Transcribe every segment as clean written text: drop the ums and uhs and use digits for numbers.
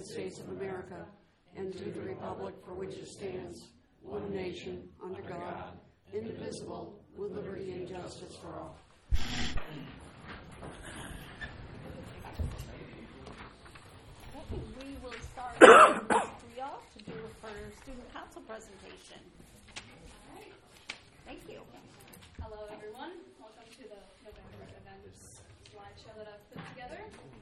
United States of America and to the republic for which it stands, one nation, under God, indivisible, with liberty and justice for all. We will start with Priya to do her student council presentation. All right. Thank you. Hello, everyone. Welcome to the November events slideshow that I've put together.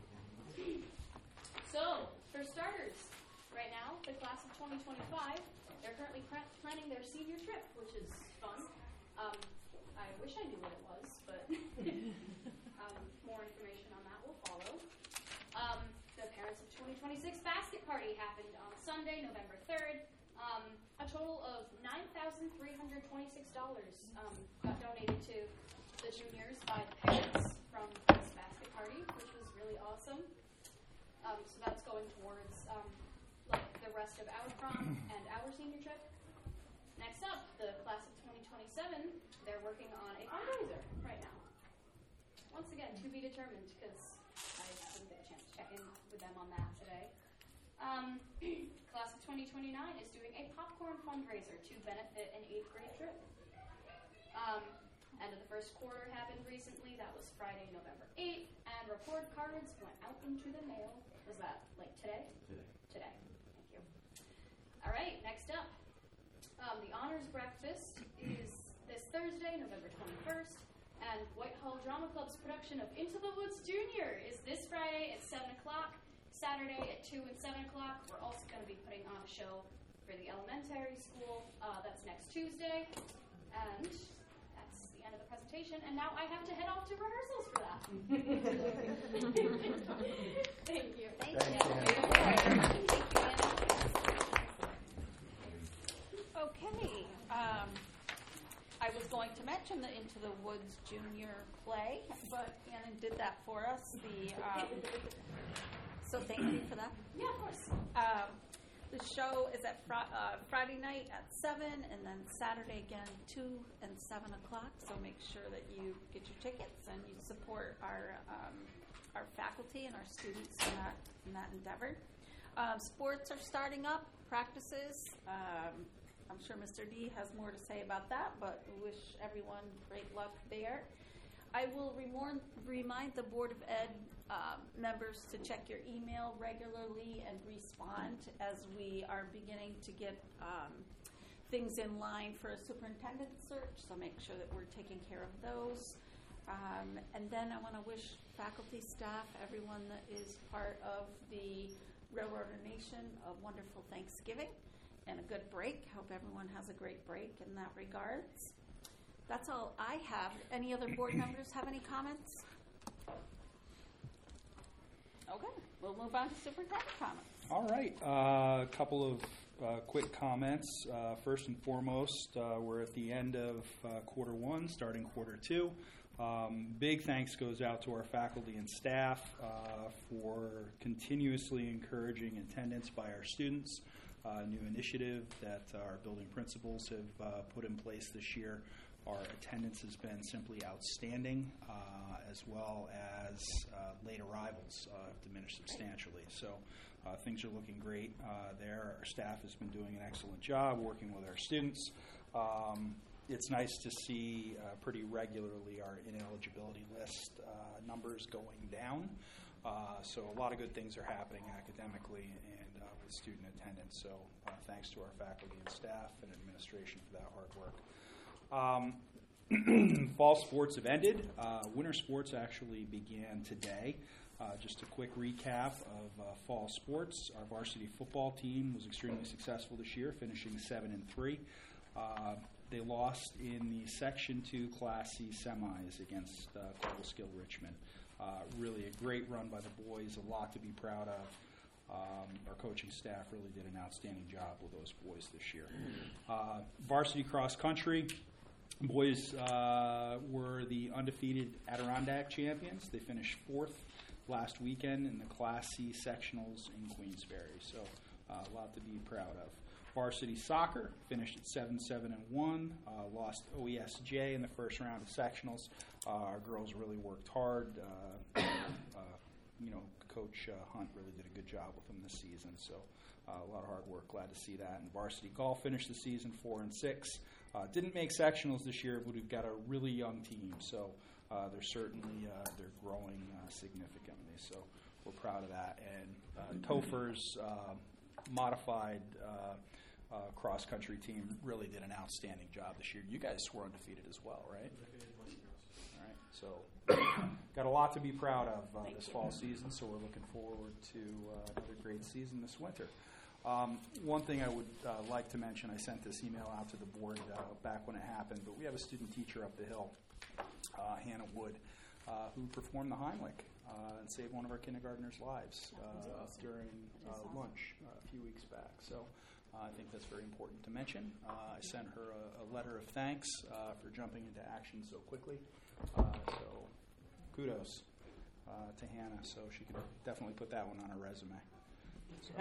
So, for starters, right now, the class of 2025, they're currently planning their senior trip, which is fun. I wish I knew what it was, but more information on that will follow. The Parents of 2026 basket party happened on Sunday, November 3rd. A total of $9,326 got donated to the juniors by the parents from this basket party, which was really awesome. So that's going towards like the rest of our prom and our senior trip. Next up, the class of 2027, they're working on a fundraiser right now. Once again, to be determined, because I didn't get a chance to check in with them on that today. Class of 2029 is doing a popcorn fundraiser to benefit an 8th grade trip. End of the first quarter happened recently. That was Friday, November 8th, and report cards went out into the mail. Was that like today? Today. Thank you. All right, next up. The honors breakfast is this Thursday, November 21st, and Whitehall Drama Club's production of Into the Woods Junior is this Friday at 7 o'clock, Saturday at 2 and 7 o'clock. We're also going to be putting on a show for the elementary school. That's next Tuesday, and that's the end of the presentation. And now I have to head off to rehearsals for that. Thank you. Thank you. Okay. I was going to mention the Into the Woods Junior play, but Annan did that for us. So thank you for that. Yeah, of course. The show is at Friday night at 7, and then Saturday again 2 and 7 o'clock. So make sure that you get your tickets and you support our faculty and our students in that endeavor. Sports are starting up, practices. I'm sure Mr. D has more to say about that, but we wish everyone great luck there. I will remind the Board of Ed members to check your email regularly and respond as we are beginning to get things in line for a superintendent search, so make sure that we're taking care of those. And then I want to wish faculty, staff, everyone that is part of the Railroader Nation a wonderful Thanksgiving and a good break. Hope everyone has a great break in that regards. That's all I have. Any other board members have any comments? Okay, we'll move on to superintendent comments. All right, a couple of quick comments. First and foremost, we're at the end of quarter one, starting quarter two. Big thanks goes out to our faculty and staff for continuously encouraging attendance by our students. New initiative that our building principals have put in place this year. Our attendance has been simply outstanding, as well as late arrivals have diminished substantially. So things are looking great there. Our staff has been doing an excellent job working with our students. It's nice to see pretty regularly our ineligibility list numbers going down. So a lot of good things are happening academically and with student attendance. So thanks to our faculty and staff and administration for that hard work. Fall sports have ended. Winter sports actually began today. Just a quick recap of fall sports. Our varsity football team was extremely successful this year, finishing 7-3. They lost in the Section 2 Class C semis against Cobleskill Richmond. Really a great run by the boys, a lot to be proud of. Our coaching staff really did an outstanding job with those boys this year. Varsity cross country, boys were the undefeated Adirondack champions. They finished 4th last weekend in the Class C sectionals in Queensbury, so a lot to be proud of. Varsity soccer finished at 7-7-1, lost OESJ in the first round of sectionals. Our girls really worked hard, Coach Hunt really did a good job with them this season. So a lot of hard work. Glad to see that. And varsity golf finished the season 4-6. Didn't make sectionals this year, but we've got a really young team. So they're certainly they're growing significantly. So we're proud of that. And Topher's modified cross-country team really did an outstanding job this year. You guys were undefeated as well, right? All right. So got a lot to be proud of this fall season, so we're looking forward to another great season this winter. One thing I would like to mention, I sent this email out to the board back when it happened, but we have a student teacher up the hill, Hannah Wood, who performed the Heimlich and saved one of our kindergartners' lives during lunch a few weeks back. So I think that's very important to mention. I sent her a letter of thanks for jumping into action so quickly. So kudos to Hannah. So she could definitely put that one on her resume. So,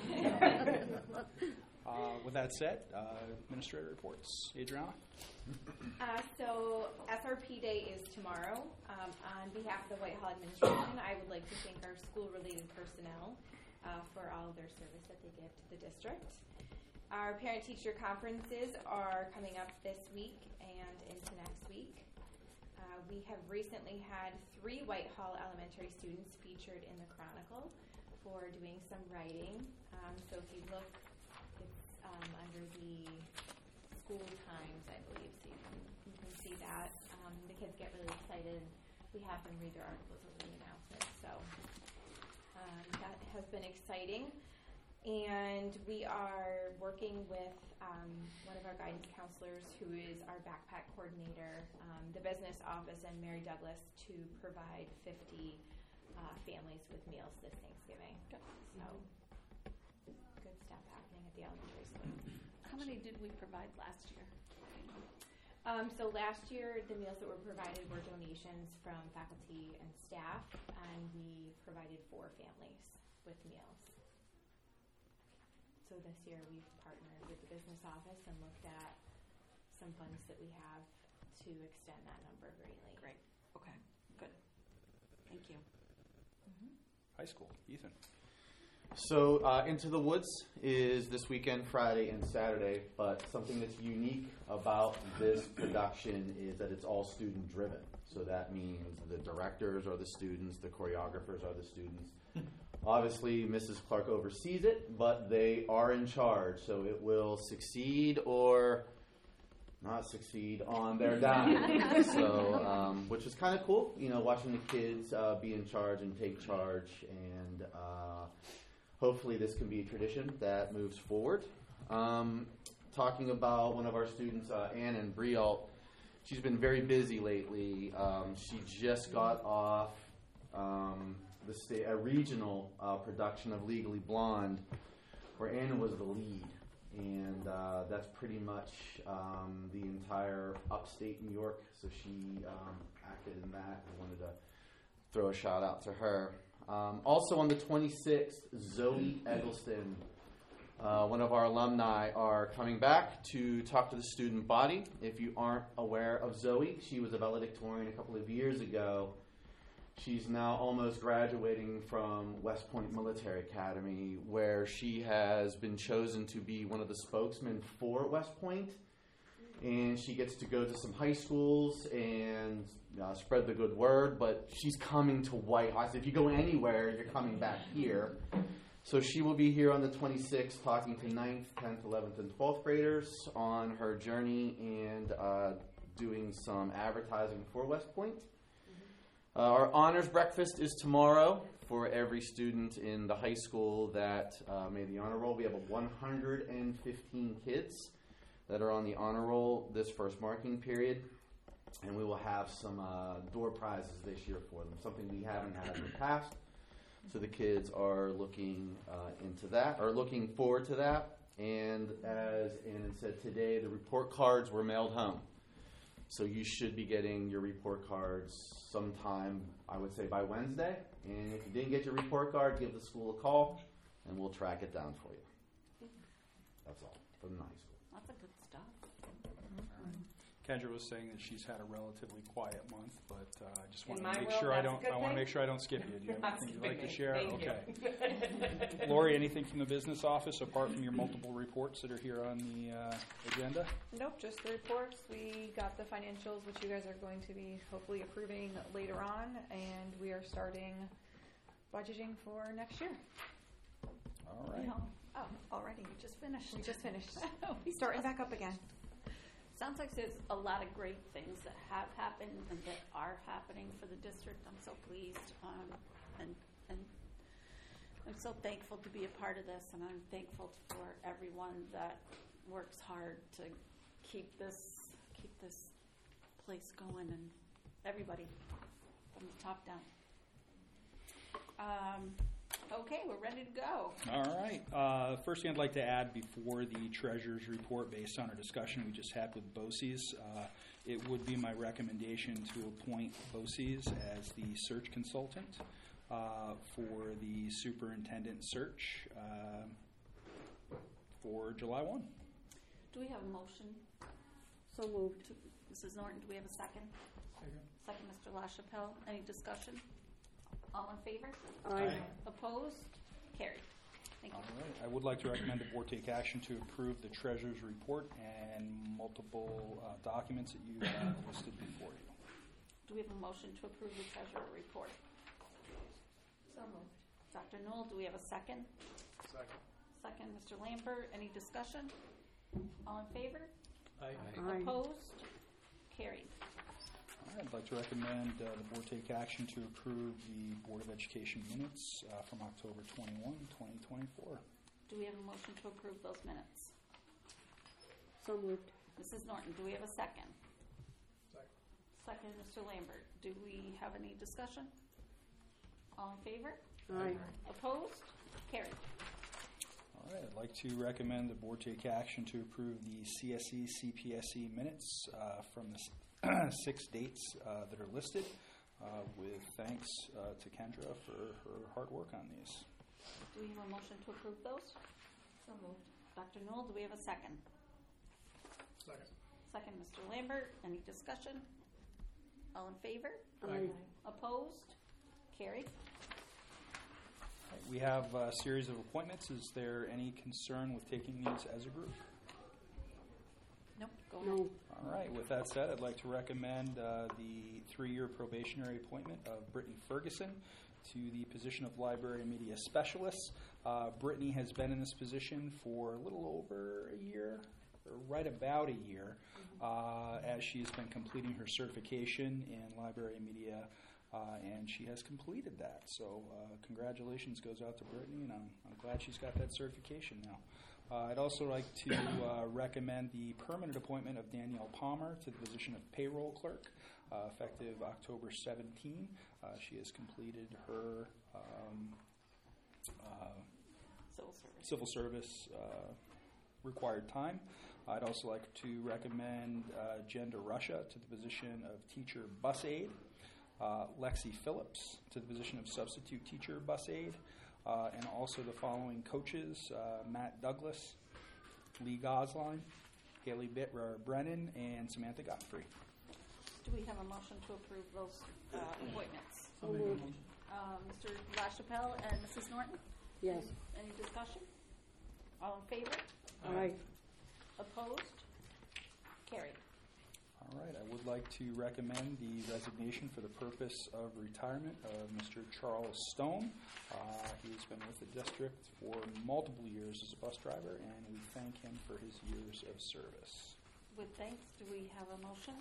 with that said, administrator reports. Adriana? So SRP Day is tomorrow. On behalf of the Whitehall administration, I would like to thank our school-related personnel for all of their service that they give to the district. Our parent-teacher conferences are coming up this week and into next week. We have recently had 3 Whitehall elementary students featured in the Chronicle for doing some writing. So if you look, it's under the school times, I believe, so you can see that. The kids get really excited. We have them read their articles over the announcements. So that has been exciting. And we are working with one of our guidance counselors who is our backpack coordinator, the business office, and Mary Douglas to provide 50 families with meals this Thanksgiving. So good stuff happening at the elementary school. How many did we provide last year? So last year, the meals that were provided were donations from faculty and staff, and we provided 4 families with meals. So this year, we've partnered with the business office and looked at some funds that we have to extend that number greatly. Great. Okay. Good. Thank you. High school. Ethan? So Into the Woods is this weekend, Friday and Saturday, but something that's unique about this production is that it's all student-driven. So that means the directors are the students, the choreographers are the students. Obviously, Mrs. Clark oversees it, but they are in charge, so it will succeed or not succeed on their dime. So, which is kind of cool, watching the kids be in charge and take charge, and hopefully this can be a tradition that moves forward. Talking about one of our students, Ann and Brialt, she's been very busy lately. She just got off a regional production of Legally Blonde, where Anna was the lead, and that's pretty much the entire upstate New York. So she acted in that. I wanted to throw a shout out to her. Also on the 26th, Zoe Eggleston, one of our alumni, are coming back to talk to the student body. If you aren't aware of Zoe, she was a valedictorian a couple of years ago. She's now almost graduating from West Point Military Academy, where she has been chosen to be one of the spokesmen for West Point. And she gets to go to some high schools and spread the good word, but she's coming to Whitehall. So if you go anywhere, you're coming back here. So she will be here on the 26th talking to 9th, 10th, 11th, and 12th graders on her journey and doing some advertising for West Point. Our honors breakfast is tomorrow for every student in the high school that made the honor roll. We have 115 kids that are on the honor roll this first marking period, and we will have some door prizes this year for them, something we haven't had in the past. So the kids are looking into that, or looking forward to that. And as Annan said today, the report cards were mailed home. So you should be getting your report cards sometime, I would say, by Wednesday. And if you didn't get your report card, give the school a call, and we'll track it down for you. That's all from the high school. Lots of good stuff. Kendra was saying that she's had a relatively quiet month, but I just want In to my make world, sure I that's a don't. good I want to thing. make sure I don't skip you. Do you have That's anything a you'd like good to thing. share? Thank Okay. Lori, anything from the business office apart from your multiple reports that are here on the agenda? Nope, just the reports. We got the financials, which you guys are going to be hopefully approving later on, and we are starting budgeting for next year. All right. Oh, already, you just finished. We just finished. We Starting just- back up again. Sounds like there's a lot of great things that have happened and that are happening for the district. I'm so pleased, and I'm so thankful to be a part of this, and I'm thankful for everyone that works hard to keep this place going, and everybody from the top down. Okay, we're ready to go. All right. First thing I'd like to add before the treasurer's report, based on our discussion we just had with BOCES, it would be my recommendation to appoint BOCES as the search consultant for the superintendent search for July 1. Do we have a motion? So moved. Mrs. Norton, do we have a second? Second, Mr. LaChapelle. Any discussion? All in favor? Aye. Opposed? Carried. Thank you. All right. I would like to recommend the board take action to approve the treasurer's report and multiple documents that you have listed before you. Do we have a motion to approve the treasurer report? So moved. Dr. Newell, do we have a second? Second. Second, Mr. Lambert. Any discussion? All in favor? Aye. Aye. Opposed? Carried. All right. I'd like to recommend the board take action to approve the Board of Education minutes from October 21, 2024. Do we have a motion to approve those minutes? So moved. Mrs. Norton, do we have a second? Second. Second, Mr. Lambert. Do we have any discussion? All in favor? Aye. Opposed? Carried. All right. I'd like to recommend the board take action to approve the CSE, CPSE minutes from the 6 dates that are listed, with thanks to Kendra for her hard work on these. Do we have a motion to approve those? So moved. Dr. Newell, do we have a second? Second. Second, Mr. Lambert. Any discussion? All in favor? Aye. Opposed? Carried. All right, we have a series of appointments. Is there any concern with taking these as a group? Nope, go ahead. No. All right. With that said, I'd like to recommend the 3-year probationary appointment of Brittany Ferguson to the position of Library Media Specialist. Brittany has been in this position for a little over a year, or right about a year, as she's been completing her certification in Library Media, and she has completed that. So congratulations goes out to Brittany, and I'm glad she's got that certification now. I'd also like to recommend the permanent appointment of Danielle Palmer to the position of payroll clerk, effective October 17. She has completed her Civil service. civil service required time. I'd also like to recommend Jenda Russia to the position of teacher bus aide, Lexi Phillips to the position of substitute teacher bus aide, and also the following coaches, Matt Douglas, Lee Gosline, Haley Brennan, and Samantha Godfrey. Do we have a motion to approve those appointments? So moved. Mr. LaChapelle and Mrs. Norton? Yes. Any discussion? All in favor? Aye. Opposed? Carried. All right, I would like to recommend the resignation for the purpose of retirement of Mr. Charles Stone. He has been with the district for multiple years as a bus driver, and we thank him for his years of service. With thanks, do we have a motion?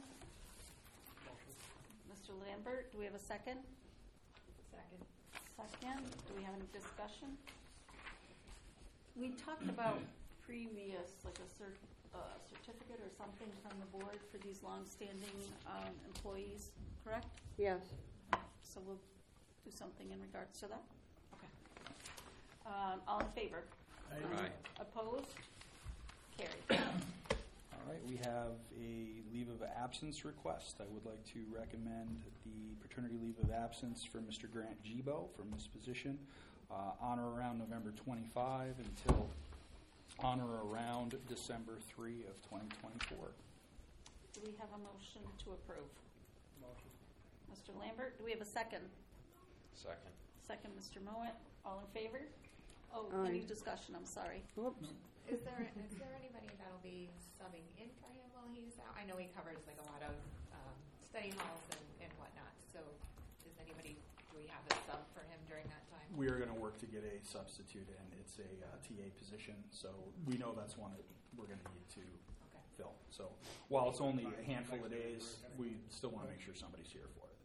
Mr. Lambert, do we have a second? Second. Second. Do we have any discussion? We talked about previous, like a certificate or something from the board for these longstanding employees, correct? Yes. So we'll do something in regards to that? Okay. All in favor? Aye. Opposed? Carried. All right, we have a leave of absence request. I would like to recommend the paternity leave of absence for Mr. Grant Gibo from this position on or around November 25 until on or around December 3 of 2024. Do Do we have a motion to approve? Motion. Mr. Lambert, do we have a second? Second. Second, Mr. Mowat. All in favor? Oh, Aye. any discussion? I'm sorry. Whoops. Is there anybody that'll be subbing in for him while he's out? I know he covers like a lot of study halls and whatnot. So, do we have a sub for him during that time? We are going to work to get a substitute in. It's a TA position, so we know that's one that we're going to need to fill. So while it's only a handful of days, we still want to make sure somebody's here for it.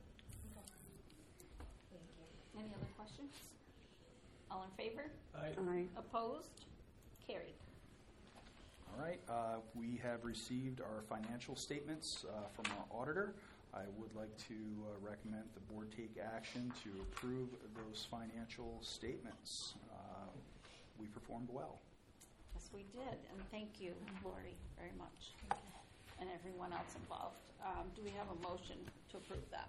Thank you. Any other questions? All in favor? Aye. Opposed? Carried. All right. We have received our financial statements from our auditor. I would like to recommend the board take action to approve those financial statements. We performed well. Yes, we did, and thank you, Lori, very much, and everyone else involved. Do we have a motion to approve that?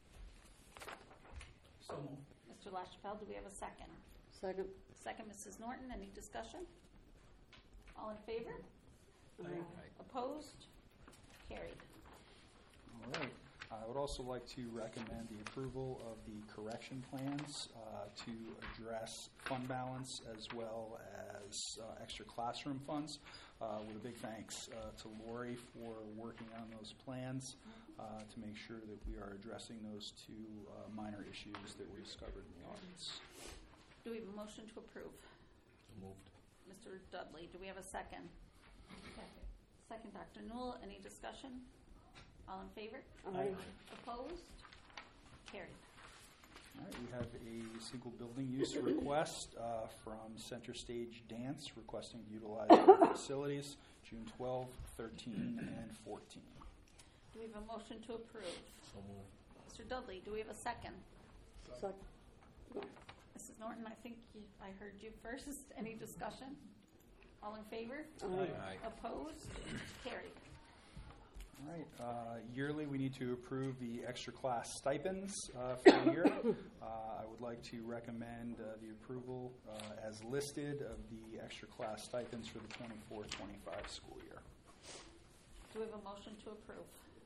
So moved. Mr. LaChapelle, do we have a second? Second. Second, Mrs. Norton. Any discussion? All in favor? Aye. Opposed? Carried. All right. I would also like to recommend the approval of the correction plans to address fund balance as well as extra classroom funds. With a big thanks to Lori for working on those plans to make sure that we are addressing those two minor issues that were discovered in the audits. Do we have a motion to approve? So moved. Mr. Dudley, do we have a second? Second, Dr. Newell. Any discussion? All in favor? Aye. Opposed? Carried. All right, we have a single building use request from Center Stage Dance requesting to utilize our facilities June 12, 13, and 14. Do we have a motion to approve? So moved. Mr. Dudley, do we have a second? Second. Mrs. Norton, I think I heard you first. Any discussion? All in favor? Aye. Opposed? Carried. All right. Yearly, we need to approve the extra class stipends for the year. I would like to recommend the approval as listed of the extra class stipends for the 24-25 school year. Do we have a motion to approve?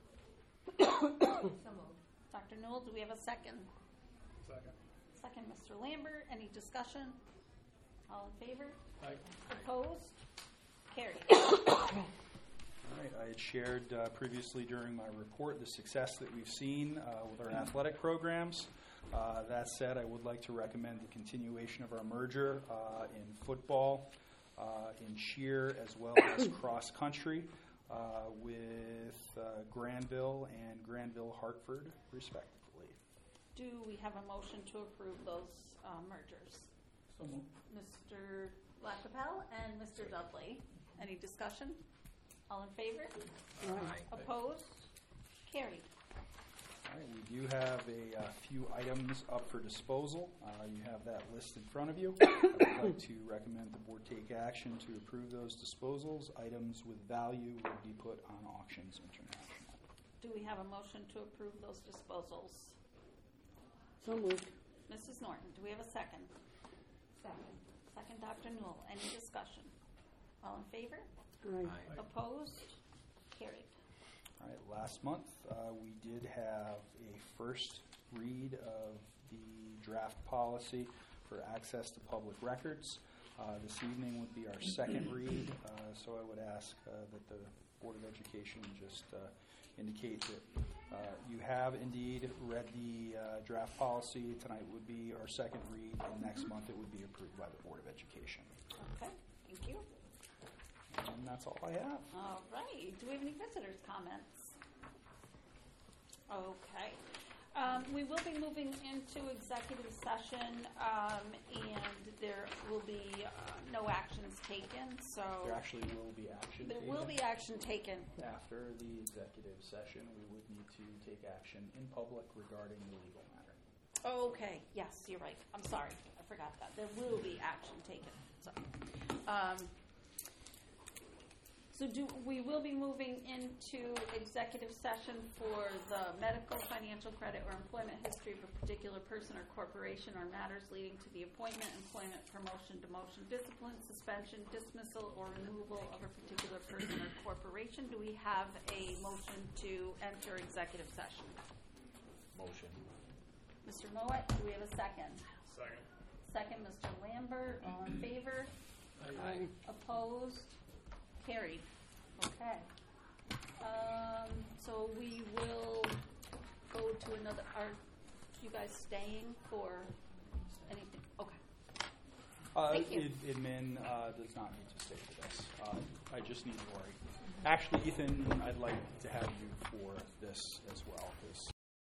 So moved. Dr. Newell, do we have a second? Second. Second, Mr. Lambert. Any discussion? All in favor? Aye. Opposed? Carried. All right, I had shared previously during my report the success that we've seen with our athletic programs. That said, I would like to recommend the continuation of our merger in football, in cheer, as well as cross country with Granville and Granville Hartford, respectively. Do we have a motion to approve those mergers? So moved. Mr. LaChapelle and Mr. Dudley. Any discussion? All in favor? Aye. Opposed? Carried. All right, we do have a few items up for disposal. You have that list in front of you. I would like to recommend the board take action to approve those disposals. Items with value will be put on Auctions International. Do we have a motion to approve those disposals? So moved. Mrs. Norton, do we have a second? Second. Second, Dr. Newell. Any discussion? All in favor? Aye. Opposed? Carried. All right, last month we did have a first read of the draft policy for access to public records. This evening would be our second read, so I would ask that the Board of Education just indicate that you have indeed read the draft policy. Tonight would be our second read, and next month it would be approved by the Board of Education. Okay, thank you. And that's all I have. All right. Do we have any visitors' comments? Okay. We will be moving into executive session, and there will be no actions taken. So There actually will be action there taken. will be action taken. After the executive session, we would need to take action in public regarding the legal matter. Okay. Yes, you're right. I'm sorry. I forgot that. There will be action taken. So, So we will be moving into executive session for the medical, financial credit, or employment history of a particular person or corporation, or matters leading to the appointment, employment, promotion, demotion, discipline, suspension, dismissal, or removal of a particular person or corporation. Do we have a motion to enter executive session? Motion. Mr. Moet, do we have a second? Second. Second, Mr. Lambert. All in favor? Aye. Opposed? Carried. Okay. So we will go to another. Are you guys staying for anything? Okay. Thank you. Admin does not need to stay for this. I just need Lori. Actually, Ethan, I'd like to have you for this as well, because